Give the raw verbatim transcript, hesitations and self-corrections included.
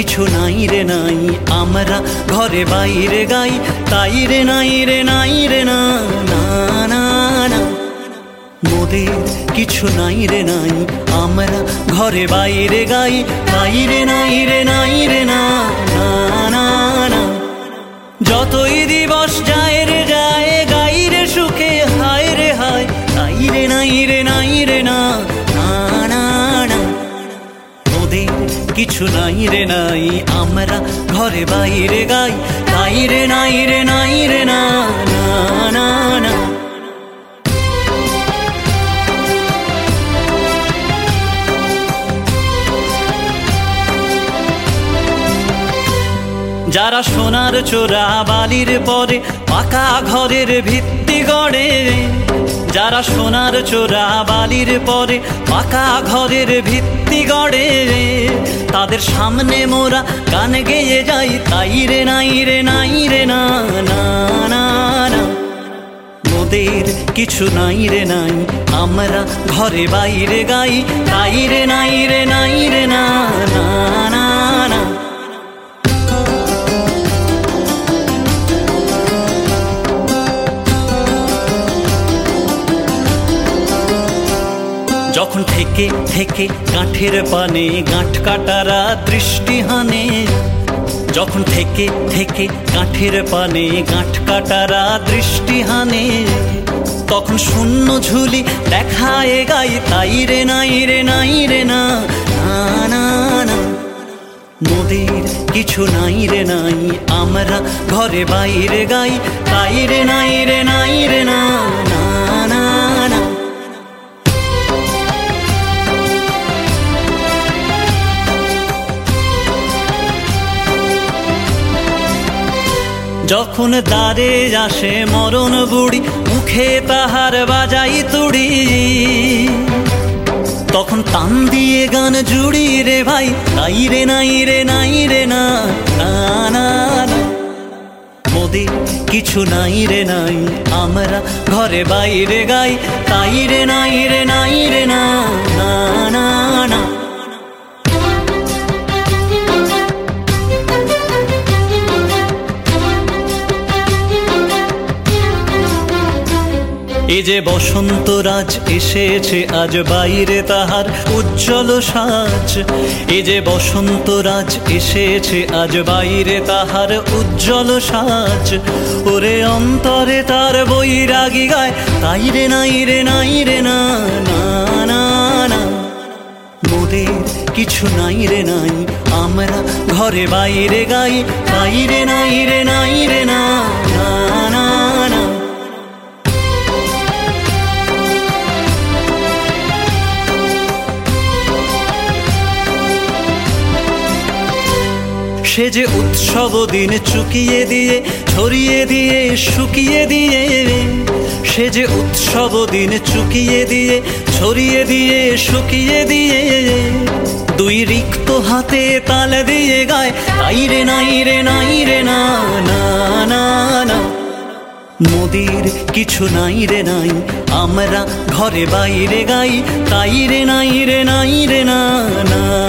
কিছু নাই রে নাই, আমরা ঘরে বাইরে গাই তাই রে নাই রে নাই রে না না না না। মোদের কিছু নাই রে নাই, আমরা ঘরে বাইরে গাই তাই রে নাই রে নাই রে না না না না। যতই দিবস যায় রে যায় গাই রে সুখে হায় রে হায় তাই রে নাই রে নাই রে না না না না। মোদের কিছু নাই রে নাই, আমরা ঘরে বাইরে গাই তাই রে নাই রে নাই রে না না না না। যারা সোনার চোরা বালির পরে পাকা ঘরের ভিত্তি গড়ে, যারা সোনার চোরা বালির পরে পাকা ঘরের ভিত্তি গড়ে, তাদের সামনে মোরা গান গেয়ে যাই তাই রে নাই রে নাই রে না না না না। মোদের কিছু নাই রে নাই, আমরা ঘরে বাইরে গাই তাই রে নাই রে নাই রে না না না না। যখন থেকে থেকে কাঠের পানে গাঁঠ কাটারা দৃষ্টি হানে, যখন থেকে থেকে কাঠের পানে গাঁঠ কাটারা দৃষ্টি হানে, তখন শূন্য ঝুলি দেখায় গাই তাই রে নাই রে নাই রে না না না। মোদের কিছু নাই রে নাই, আমরা ঘরে বাইরে গাই তাই রে নাই রে নাই রে না না না না। যখন দ্বারে আসে মরণ বুড়ি মুখে তাহার বাজাই তুড়ি, তখন তান দিয়ে গান জুড়ি রে ভাই তাই রে নাই রে নাই রে না না না না। মোদের কিছু নাই রে নাই, আমরা ঘরে বাইরে গাই তাই রে নাই রে নাই রে না না না না। এই যে বসন্ত রাজ এসেছে আজ বাইরে তাহার উজ্জ্বল সাজ, এই যে বসন্ত রাজ এসেছে আজ বাইরে তাহার উজ্জ্বল সাজ, ওরে অন্তরে তার বৈরাগী গায় তাই রে নাই রে নাই রে না না না না। মোদের কিছু নাই রে নাই, আমরা ঘরে বাইরে গাই তাই রে নাই রে নাই রে না না না না। সে যে উৎসব দিন চুকিয়ে দিয়ে ছড়িয়ে দিয়ে শুকিয়ে দিয়ে, সে যে উৎসব দিন চুকিয়ে দিয়ে ছড়িয়ে দিয়ে শুকিয়ে দিয়ে, দুই রিক্ত হাতে তাল দিয়ে গায় তাই রে নাই রে নাই রে না না না না। মোদের কিছু নাই রে নাই, আমরা ঘরে বাইরে গাই তাই রে নাই রে নাই রে না না।